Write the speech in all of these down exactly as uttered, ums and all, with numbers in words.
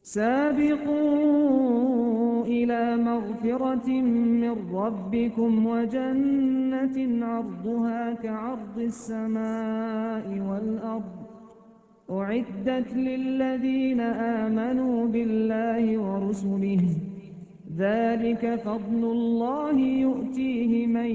سابقوا إلى مغفرة من ربكم وجنة عرضها كعرض السماء والأرض أعدت للذين آمنوا بالله ورسله ذلك فضل الله يؤتيه من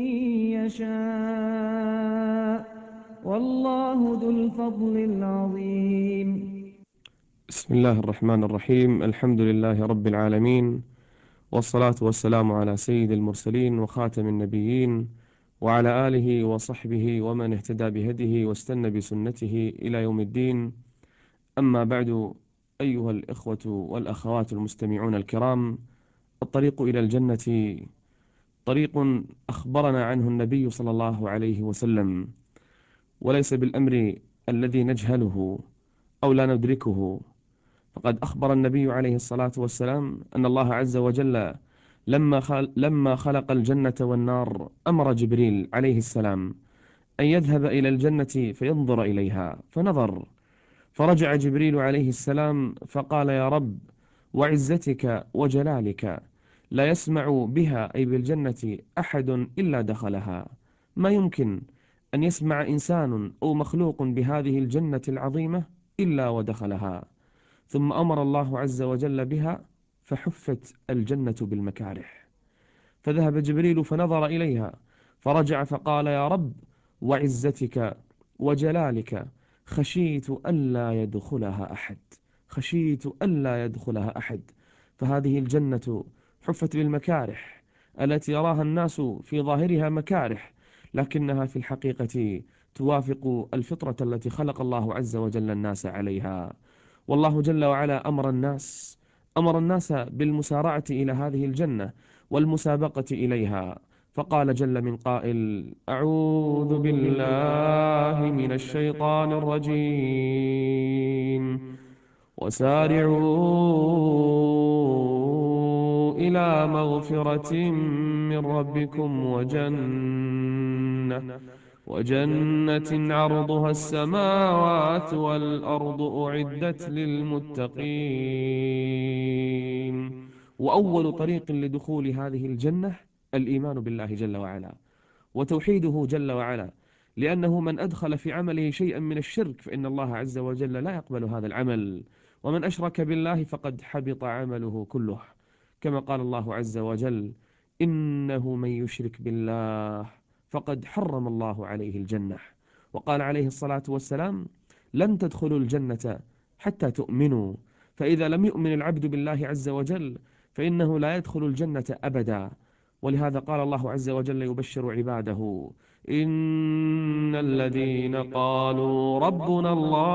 يشاء والله ذو الفضل العظيم. بسم الله الرحمن الرحيم. الحمد لله رب العالمين، والصلاة والسلام على سيد المرسلين وخاتم النبيين، وعلى آله وصحبه ومن اهتدى بهديه واستنى بسنته إلى يوم الدين. أما بعد، أيها الإخوة والأخوات المستمعون الكرام، الطريق إلى الجنة طريق أخبرنا عنه النبي صلى الله عليه وسلم، وليس بالأمر الذي نجهله أو لا ندركه. فقد أخبر النبي عليه الصلاة والسلام أن الله عز وجل لما خل لما خلق الجنة والنار أمر جبريل عليه السلام أن يذهب إلى الجنة فينظر إليها، فنظر، فرجع جبريل عليه السلام فقال: يا رب، وعزتك وجلالك، لا يسمع بها أي بالجنة أحد إلا دخلها. ما يمكن أن يسمع إنسان أو مخلوق بهذه الجنة العظيمة إلا ودخلها. ثم أمر الله عز وجل بها فحفت الجنة بالمكارح، فذهب جبريل فنظر إليها، فرجع فقال: يا رب، وعزتك وجلالك، خشيت ألا يدخلها أحد، خشيت ألا يدخلها أحد. فهذه الجنة حفت بالمكارح التي يراها الناس في ظاهرها مكارح، لكنها في الحقيقة توافق الفطرة التي خلق الله عز وجل الناس عليها. والله جل وعلا أمر الناس أمر الناس بالمسارعة إلى هذه الجنة والمسابقة إليها، فقال جل من قائل: أعوذ بالله من الشيطان الرجيم، وسارعوا إلى مغفرة من ربكم وجنة وجنة عرضها السماوات والأرض أعدت للمتقين. وأول طريق لدخول هذه الجنة الإيمان بالله جل وعلا وتوحيده جل وعلا، لأنه من أدخل في عمله شيئا من الشرك فإن الله عز وجل لا يقبل هذا العمل، ومن أشرك بالله فقد حبط عمله كله، كما قال الله عز وجل: إنه من يشرك بالله فقد حرم الله عليه الجنة. وقال عليه الصلاة والسلام: لن تدخلوا الجنة حتى تؤمنوا، فإذا لم يؤمن العبد بالله عز وجل فإنه لا يدخل الجنة أبدا. ولهذا قال الله عز وجل يبشر عباده: إن الذين قالوا ربنا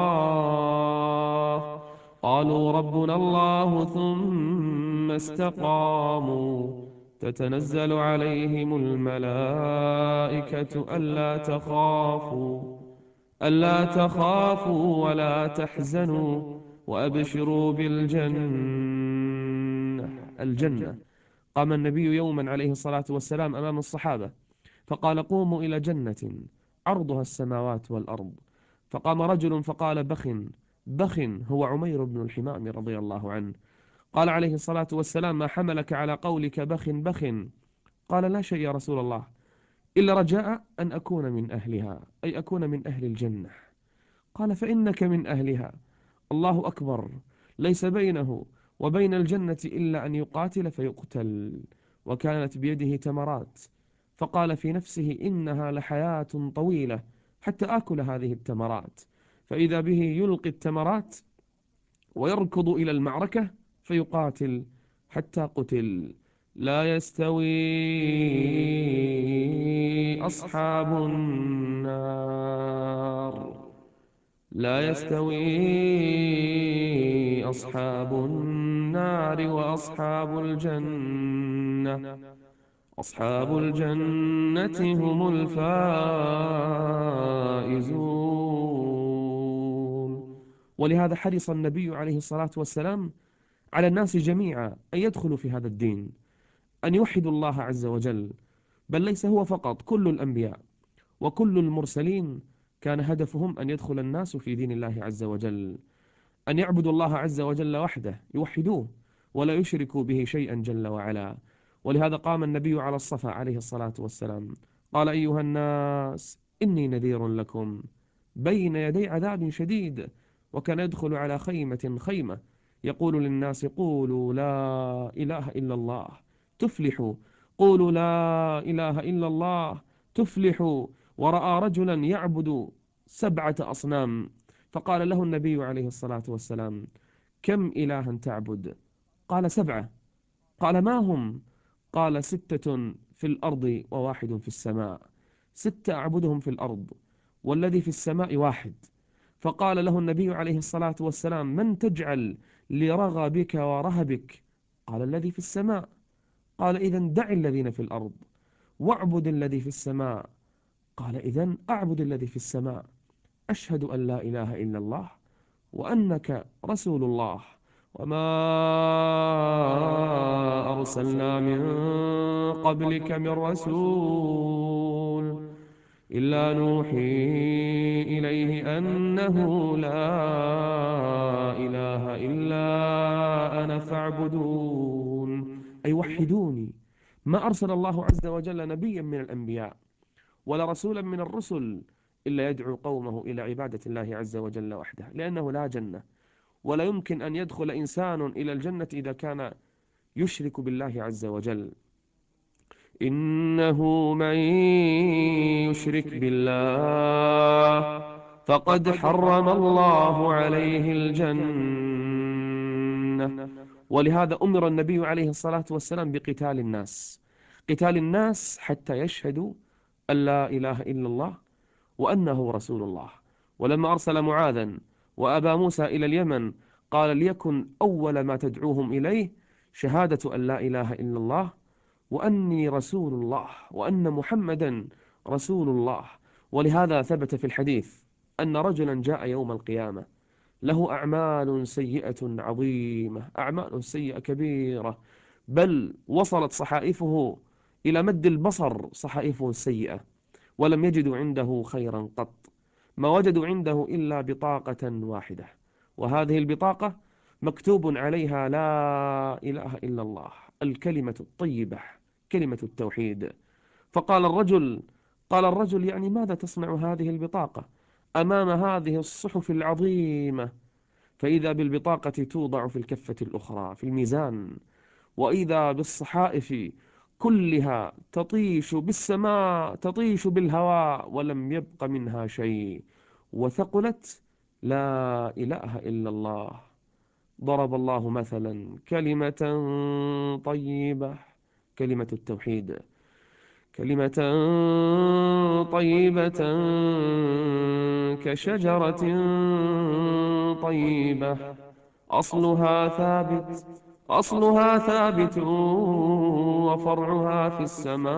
الله قالوا ربنا الله ثم استقاموا تتنزل عليهم الملائكة ألا تخافوا ألا تخافوا ولا تحزنوا وأبشروا بالجنة الجنة. قام النبي يوما عليه الصلاة والسلام أمام الصحابة فقال: قوموا إلى جنة عرضها السماوات والأرض. فقام رجل فقال: بخ بخ، هو عمير بن الحمام رضي الله عنه. قال عليه الصلاة والسلام: ما حملك على قولك بخ بخ؟ قال: لا شيء يا رسول الله، إلا رجاء أن أكون من أهلها، أي أكون من أهل الجنة. قال: فإنك من أهلها. الله أكبر، ليس بينه وبين الجنة إلا أن يقاتل فيقتل، وكانت بيده تمرات، فقال في نفسه: إنها لحياة طويلة حتى آكل هذه التمرات، فإذا به يلقي التمرات ويركض إلى المعركة فيقاتل حتى قتل. لا يستوي أصحاب النار لا يستوي أصحاب النار وأصحاب الجنة أصحاب الجنة هم الفائزون. ولهذا حرص النبي عليه الصلاة والسلام على الناس جميعا أن يدخلوا في هذا الدين، أن يوحدوا الله عز وجل. بل ليس هو فقط، كل الأنبياء وكل المرسلين كان هدفهم أن يدخل الناس في دين الله عز وجل. أن يعبدوا الله عز وجل وحده، يوحدوه ولا يشركوا به شيئا جل وعلا. ولهذا قام النبي على الصفا عليه الصلاة والسلام قال: أيها الناس إني نذير لكم بين يدي عذاب شديد. وكان يدخل على خيمة خيمة يقول للناس: قولوا لا إله إلا الله تفلحوا، قولوا لا إله إلا الله تفلحوا. ورأى رجلا يعبد سبعة أصنام، فقال له النبي عليه الصلاة والسلام: كم إلها تعبد؟ قال: سبعة. قال: ما هم؟ قال: ستة في الأرض وواحد في السماء. ستة أعبدهم في الأرض، والذي في السماء واحد. فقال له النبي عليه الصلاة والسلام: من تجعل لرغبك ورهبك؟ قال: الذي في السماء. قال: إذن دع الذين في الأرض واعبد الذي في السماء. قال: إذن أعبد الذي في السماء. أشهد أن لا إله إلا الله وأنك رسول الله، وما أرسلنا من قبلك من رسول إلا نوحي إليه أنه لا إله إلا أنا فاعبدون، أي وحدوني. ما أرسل الله عز وجل نبيا من الأنبياء ولا رسولا من الرسل إلا يدعو قومه إلى عبادة الله عز وجل وحده، لأنه لا جنة ولا يمكن أن يدخل إنسان إلى الجنة إذا كان يشرك بالله عز وجل. إنه من يشرك بالله فقد حرم الله عليه الجنة. ولهذا أمر النبي عليه الصلاة والسلام بقتال الناس، قتال الناس حتى يشهدوا أن لا إله إلا الله وأنه رسول الله. ولما أرسل معاذا وأبا موسى إلى اليمن قال: ليكن أول ما تدعوهم إليه شهادة أن لا إله إلا الله وأني رسول الله وأن محمدا رسول الله. ولهذا ثبت في الحديث أن رجلا جاء يوم القيامة له أعمال سيئة عظيمة، أعمال سيئة كبيرة، بل وصلت صحائفه إلى مد البصر صحائفه السيئة، ولم يجدوا عنده خيرا قط، ما وجدوا عنده إلا بطاقة واحدة، وهذه البطاقة مكتوب عليها لا إله إلا الله، الكلمة الطيبة، كلمة التوحيد. فقال الرجل قال الرجل يعني ماذا تصنع هذه البطاقة أمام هذه الصحف العظيمة؟ فإذا بالبطاقة توضع في الكفة الأخرى في الميزان، وإذا بالصحائف كلها تطيش بالسماء، تطيش بالهواء، ولم يبق منها شيء، وثقلت لا إله إلا الله. ضرب الله مثلا كلمة طيبة، كلمة التوحيد، كلمة طيبة كشجرة طيبة أصلها ثابت أصلها ثابت وفرعها في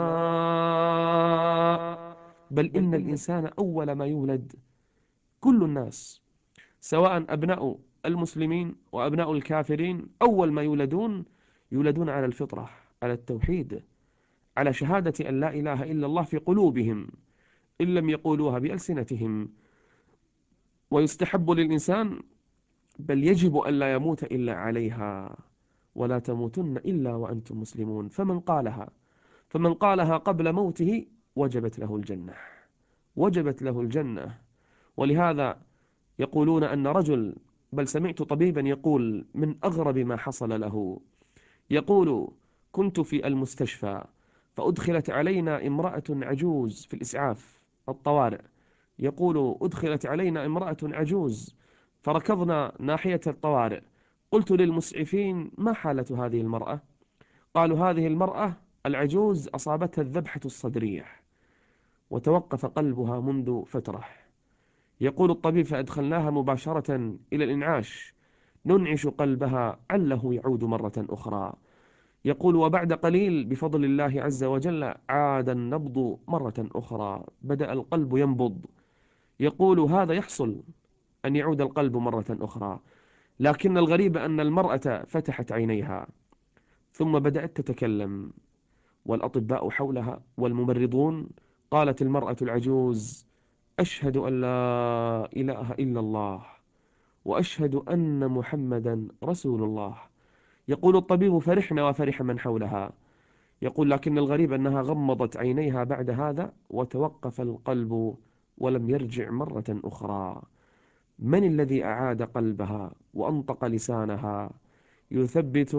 السماء. بل إن الإنسان أول ما يولد، كل الناس سواء أبناء المسلمين وأبناء الكافرين، أول ما يولدون يولدون على الفطرة، على التوحيد، على شهادة أن لا إله إلا الله في قلوبهم إن لم يقولوها بألسنتهم. ويستحب للإنسان، بل يجب أن لا يموت إلا عليها، ولا تموتن إلا وأنتم مسلمون. فمن قالها فمن قالها قبل موته وجبت له الجنة، وجبت له الجنة. ولهذا يقولون أن رجل، بل سمعت طبيبا يقول من أغرب ما حصل له، يقول: كنت في المستشفى فأدخلت علينا امرأة عجوز في الإسعاف الطوارئ، يقول: أدخلت علينا امرأة عجوز فركضنا ناحية الطوارئ، قلت للمسعفين: ما حالة هذه المرأة؟ قالوا: هذه المرأة العجوز أصابتها الذبحة الصدرية وتوقف قلبها منذ فترة. يقول الطبيب: فأدخلناها مباشرة إلى الإنعاش ننعش قلبها عله يعود مرة أخرى. يقول: وبعد قليل بفضل الله عز وجل عاد النبض مرة أخرى، بدأ القلب ينبض. يقول: هذا يحصل أن يعود القلب مرة أخرى، لكن الغريب أن المرأة فتحت عينيها ثم بدأت تتكلم، والأطباء حولها والممرضون. قالت المرأة العجوز: أشهد أن لا إله إلا الله وأشهد أن محمدا رسول الله. يقول الطبيب: فرحنا وفرح من حولها. يقول: لكن الغريب أنها غمضت عينيها بعد هذا وتوقف القلب ولم يرجع مرة أخرى. من الذي أعاد قلبها وأنطق لسانها؟ يثبت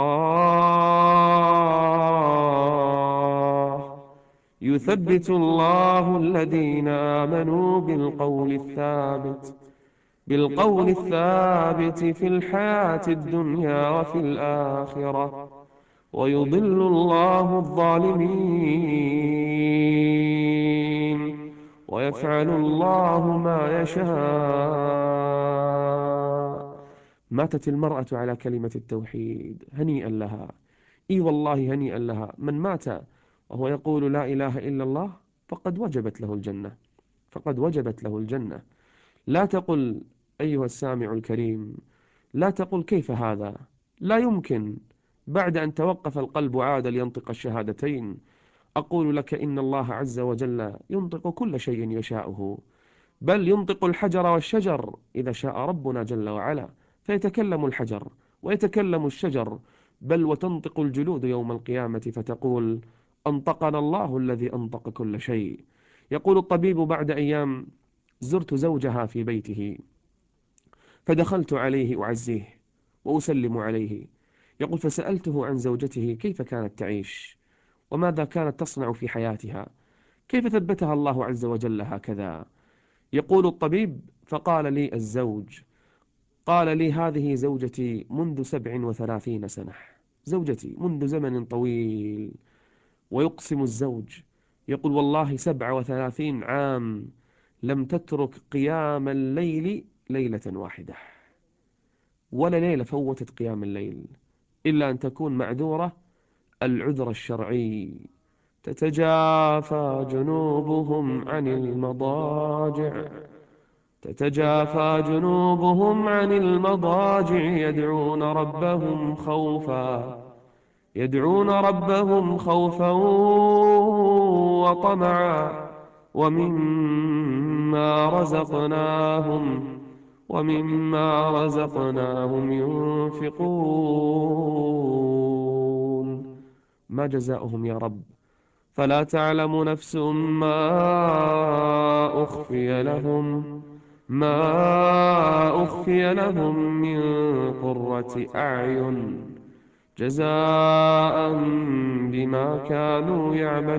الله يثبت الله الذين آمنوا بالقول الثابت بالقول الثابت في الحياة الدنيا وفي الآخرة، ويضل الله الظالمين، ويفعل الله ما يشاء. ماتت المرأة على كلمة التوحيد، هنيئا لها. إي والله هنيئا لها. من مات وهو يقول لا إله إلا الله فقد وجبت له الجنة، فقد وجبت له الجنة. لا تقل أيها السامع الكريم، لا تقل كيف هذا، لا يمكن. بعد أن توقف القلب عاد لينطق الشهادتين. أقول لك إن الله عز وجل ينطق كل شيء يشاءه، بل ينطق الحجر والشجر إذا شاء ربنا جل وعلا، فيتكلم الحجر ويتكلم الشجر، بل وتنطق الجلود يوم القيامة فتقول: أنطقنا الله الذي أنطق كل شيء. يقول الطبيب بعد أيام: زرت زوجها في بيته، فدخلت عليه أعزيه وأسلم عليه. يقول: فسألته عن زوجته كيف كانت تعيش وماذا كانت تصنع في حياتها، كيف ثبتها الله عز وجل هكذا. يقول الطبيب: فقال لي الزوج، قال لي: هذه زوجتي منذ سبع وثلاثين سنة، زوجتي منذ زمن طويل. ويقسم الزوج يقول: والله سبع وثلاثين عام لم تترك قيام الليل ليلة واحدة، ولا ليلة فوتت قيام الليل إلا أن تكون معذورة العذر الشرعي. تتجافى جنوبهم عن المضاجع تتجافى جنوبهم عن المضاجع يدعون ربهم خوفا يدعون ربهم خوفا وطمعا ومما رزقناهم ومما رزقناهم ينفقون. ما جزاؤهم يا رب؟ فلا تعلم نفس ما أخفي لهم ما أخفي لهم من قرة أعين جزاء بما كانوا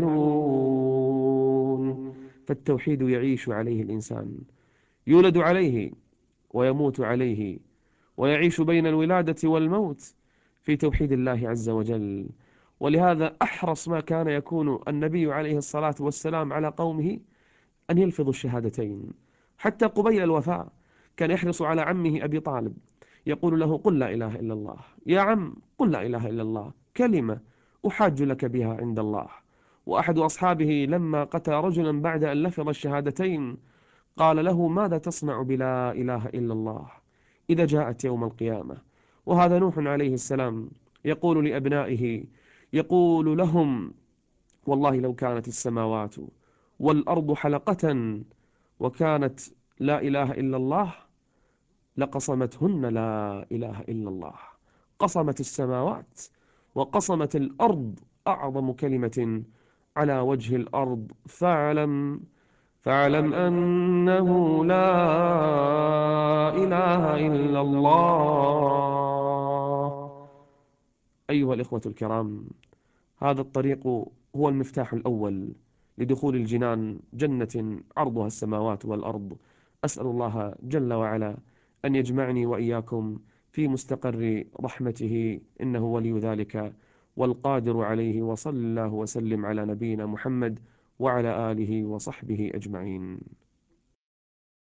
يعملون. فالتوحيد يعيش عليه الإنسان، يولد عليه ويموت عليه، ويعيش بين الولادة والموت في توحيد الله عز وجل. ولهذا أحرص ما كان يكون النبي عليه الصلاة والسلام على قومه أن يلفظوا الشهادتين. حتى قبيل الوفاة كان يحرص على عمه أبي طالب، يقول له: قل لا إله إلا الله يا عم، قل لا إله إلا الله، كلمة أحاج لك بها عند الله. وأحد أصحابه لما قتل رجلا بعد أن لفظ الشهادتين قال له: ماذا تصنع بلا إله إلا الله إذا جاءت يوم القيامة؟ وهذا نوح عليه السلام يقول لأبنائه، يقول لهم: والله لو كانت السماوات والأرض حلقة وكانت لا إله إلا الله لقصمتهن لا إله إلا الله. قصمت السماوات وقصمت الأرض أعظم كلمة على وجه الأرض. فاعلم فاعلم أنه لا إله إلا الله. أيها الإخوة الكرام، هذا الطريق هو المفتاح الأول لدخول الجنان، جنة عرضها السماوات والأرض. أسأل الله جل وعلا أن يجمعني وإياكم في مستقر رحمته، إنه ولي ذلك والقادر عليه. وصلى الله وسلم على نبينا محمد وعلى آله وصحبه أجمعين.